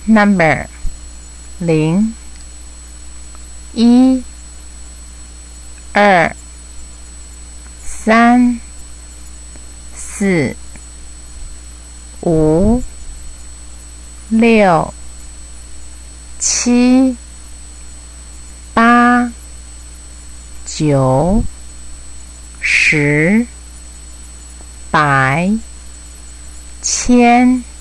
number 0 1 2 3 4 5 6 7 8 9 10 百千